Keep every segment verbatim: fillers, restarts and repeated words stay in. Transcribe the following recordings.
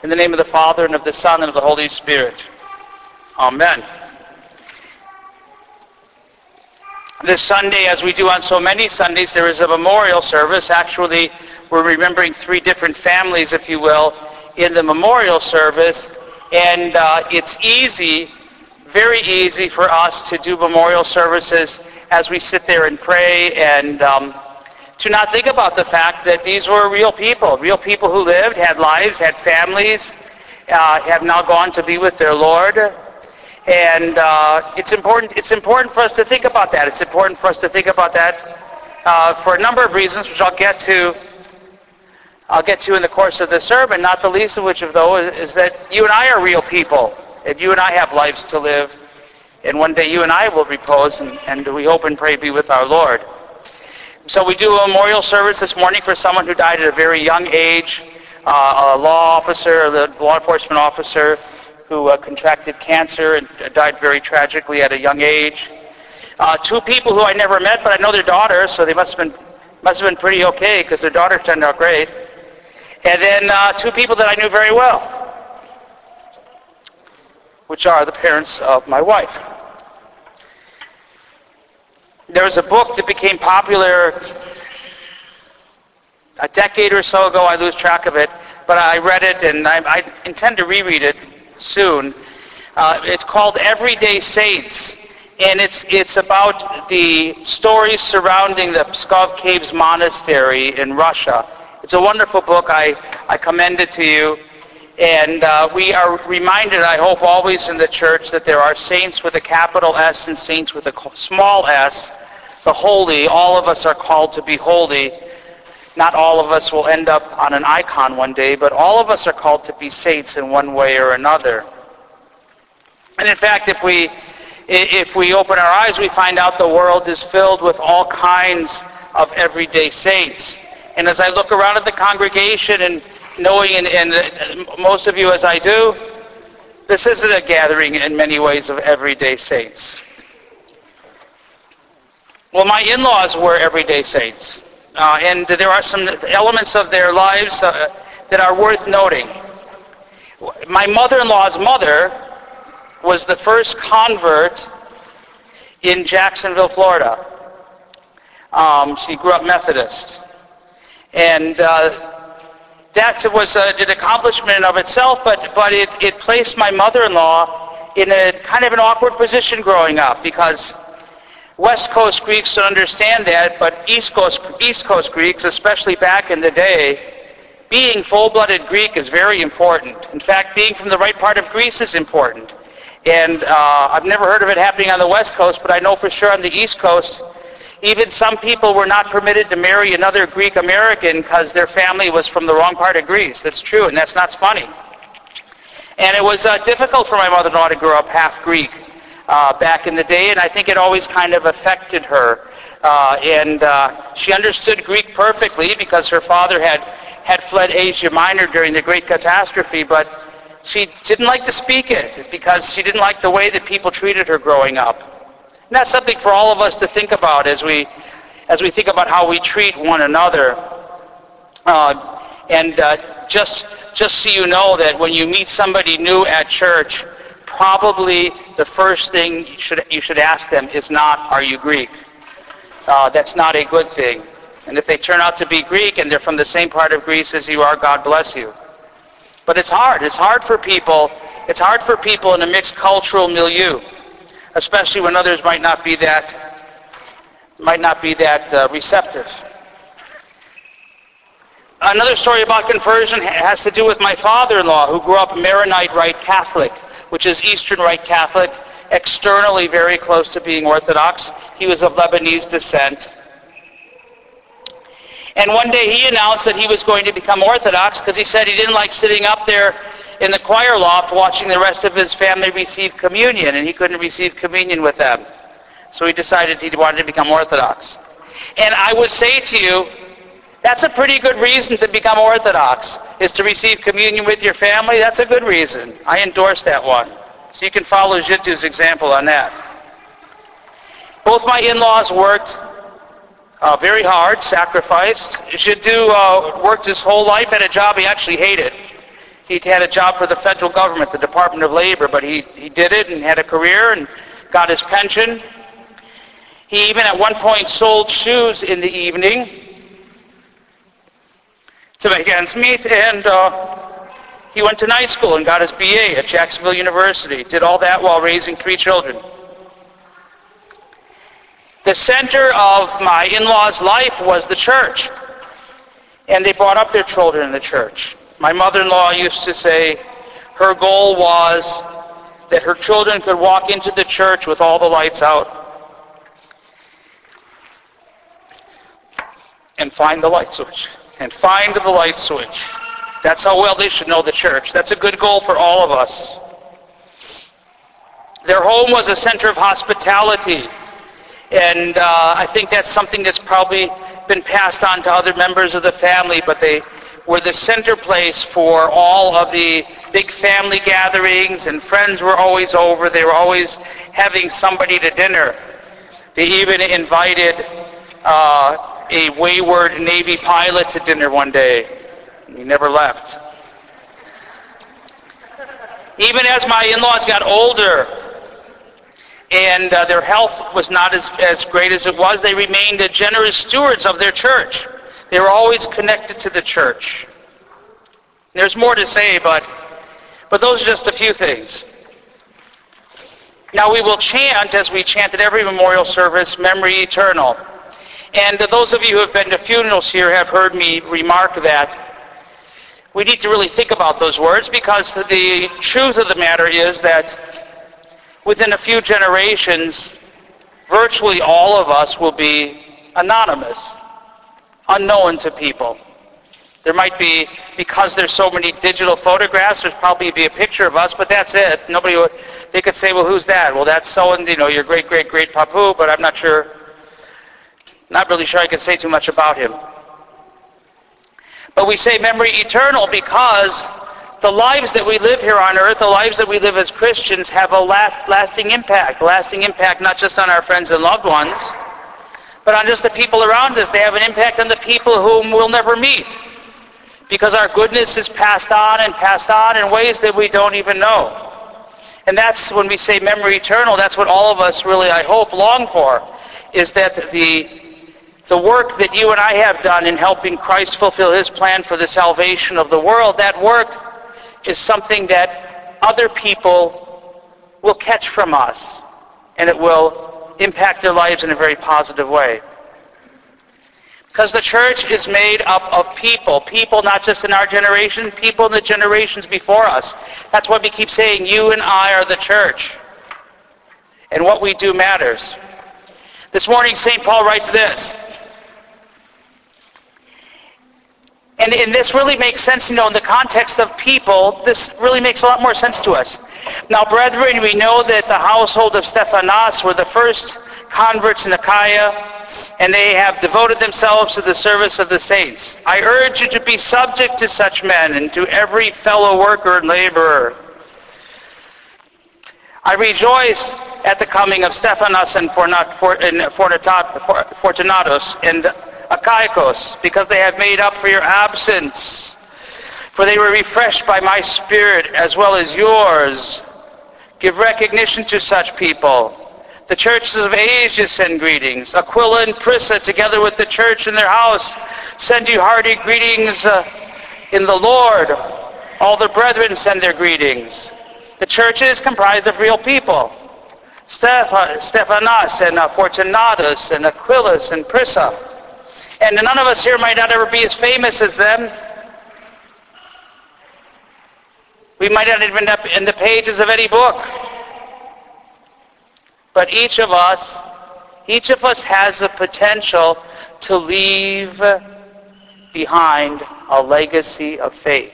In the name of the Father, and of the Son, and of the Holy Spirit. Amen. This Sunday, as we do on so many Sundays, there is a memorial service. Actually, we're remembering three different families, if you will, in the memorial service. And uh, it's easy, very easy for us to do memorial services as we sit there and pray and um, to not think about the fact that these were real people, real people who lived, had lives, had families, uh, have now gone to be with their Lord. And uh, it's important it's important for us to think about that. It's important for us to think about that uh, for a number of reasons, which I'll get to I'll get to in the course of the sermon, not the least of which of those is that you and I are real people, and you and I have lives to live, and one day you and I will repose, and, and we hope and pray be with our Lord. So we do a memorial service this morning for someone who died at a very young age, uh, a law officer, a law enforcement officer who uh, contracted cancer and died very tragically at a young age. Uh, two people who I never met, but I know their daughters, so they must have been must have been pretty okay because their daughter turned out great. And then uh, two people that I knew very well, which are the parents of my wife. There was a book that became popular a decade or so ago. I lose track of it, but I read it, and I, I intend to reread it soon. Uh, it's called Everyday Saints, and it's it's about the stories surrounding the Pskov Caves Monastery in Russia. It's a wonderful book. I, I commend it to you. And uh, we are reminded, I hope, always in the church that there are saints with a capital S and saints with a small s, the holy. All of us are called to be holy. Not all of us will end up on an icon one day, but all of us are called to be saints in one way or another. And in fact, if we if we open our eyes, we find out the world is filled with all kinds of everyday saints. And as I look around at the congregation and knowing, and, and most of you as I do, this isn't a gathering in many ways of everyday saints. Well, my in-laws were everyday saints. Uh, and there are some elements of their lives uh, that are worth noting. My mother-in-law's mother was the first convert in Jacksonville, Florida. Um, she grew up Methodist. And uh, that was a, an accomplishment of itself, but, but it, it placed my mother-in-law in a kind of an awkward position growing up, because West Coast Greeks don't understand that, but East Coast, East Coast Greeks, especially back in the day, being full-blooded Greek is very important. In fact, being from the right part of Greece is important. And uh, I've never heard of it happening on the West Coast, but I know for sure on the East Coast, even some people were not permitted to marry another Greek American because their family was from the wrong part of Greece. That's true, and that's not funny. And it was uh, difficult for my mother-in-law to grow up half Greek uh, back in the day, and I think it always kind of affected her. Uh, and uh, she understood Greek perfectly because her father had, had fled Asia Minor during the Great Catastrophe, but she didn't like to speak it because she didn't like the way that people treated her growing up. And that's something for all of us to think about as we as we think about how we treat one another. Uh, and uh, just just so you know that when you meet somebody new at church, probably the first thing you should you should ask them is not, "Are you Greek?" Uh, that's not a good thing. And if they turn out to be Greek and they're from the same part of Greece as you are, God bless you. But it's hard. It's hard for people. It's hard for people in a mixed cultural milieu, especially when others might not be that might not be that uh, receptive. Another story about conversion has to do with my father-in-law, who grew up Maronite Rite Catholic, which is Eastern Rite Catholic, externally very close to being Orthodox. He was of Lebanese descent. And one day he announced that he was going to become Orthodox because he said he didn't like sitting up there in the choir loft watching the rest of his family receive communion, and he couldn't receive communion with them. So he decided he wanted to become Orthodox. And I would say to you, that's a pretty good reason to become Orthodox, is to receive communion with your family. That's a good reason. I endorse that one. So you can follow Zhitu's example on that. Both my in-laws worked uh, very hard, sacrificed. Zhitu uh, worked his whole life at a job he actually hated. He had a job for the federal government, the Department of Labor, but he, he did it and had a career and got his pension. He even at one point sold shoes in the evening to make ends meet, and uh, he went to night school and got his B A at Jacksonville University. Did all that while raising three children. The center of my in-laws' life was the church, and they brought up their children in the church. My mother-in-law used to say her goal was that her children could walk into the church with all the lights out and find the light switch, and find the light switch. That's how well they should know the church. That's a good goal for all of us. Their home was a center of hospitality, and uh, I think that's something that's probably been passed on to other members of the family, but they were the center place for all of the big family gatherings, and friends were always over. They were always having somebody to dinner. They even invited uh, a wayward Navy pilot to dinner one day. He never left. Even as my in-laws got older and uh, their health was not as, as great as it was, they remained the generous stewards of their church. They were always connected to the church. There's more to say, but, but those are just a few things. Now we will chant, as we chant at every memorial service, Memory Eternal. And those of you who have been to funerals here have heard me remark that we need to really think about those words, because the truth of the matter is that within a few generations, virtually all of us will be anonymous, unknown to people. There might be, because there's so many digital photographs, there's probably be a picture of us, but that's it. Nobody would, they could say, well, who's that? Well, that's so, and you know, your great, great, great Papu, but I'm not sure, not really sure I could say too much about him. But we say memory eternal because the lives that we live here on earth, the lives that we live as Christians, have a last, lasting impact. Lasting impact not just on our friends and loved ones, but on just the people around us. They have an impact on the people whom we'll never meet, because our goodness is passed on and passed on in ways that we don't even know. And that's when we say memory eternal, that's what all of us really, I hope, long for, is that the The work that you and I have done in helping Christ fulfill his plan for the salvation of the world, that work is something that other people will catch from us, and it will impact their lives in a very positive way. Because the church is made up of people, people not just in our generation, people in the generations before us. That's why we keep saying, you and I are the church, and what we do matters. This morning, Saint Paul writes this, And, and this really makes sense, you know, in the context of people, this really makes a lot more sense to us. Now, brethren, we know that the household of Stephanas were the first converts in Achaia, and they have devoted themselves to the service of the saints. I urge you to be subject to such men and to every fellow worker and laborer. I rejoice at the coming of Stephanas and Fortunatus and Achaicos, because they have made up for your absence. For they were refreshed by my spirit as well as yours. Give recognition to such people. The churches of Asia send greetings. Aquila and Prisca, together with the church in their house, send you hearty greetings uh, in the Lord. All the brethren send their greetings. The church is comprised of real people. Steph- Stephanas and uh, Fortunatus and Aquilus and Prisca. And none of us here might not ever be as famous as them. We might not even end up in the pages of any book. But each of us, each of us has the potential to leave behind a legacy of faith.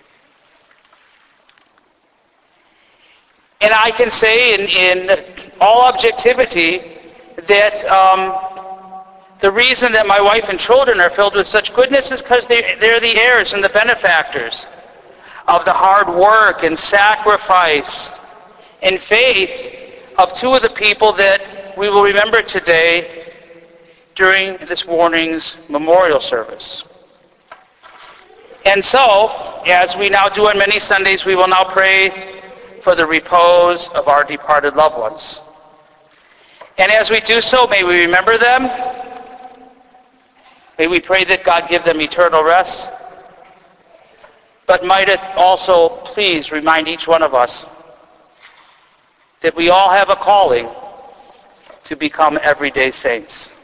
And I can say in, in all objectivity that um, the reason that my wife and children are filled with such goodness is because they, they're the heirs and the benefactors of the hard work and sacrifice and faith of two of the people that we will remember today during this morning's memorial service. And so, as we now do on many Sundays, we will now pray for the repose of our departed loved ones. And as we do so, may we remember them. May we pray that God give them eternal rest. But might it also please remind each one of us that we all have a calling to become everyday saints.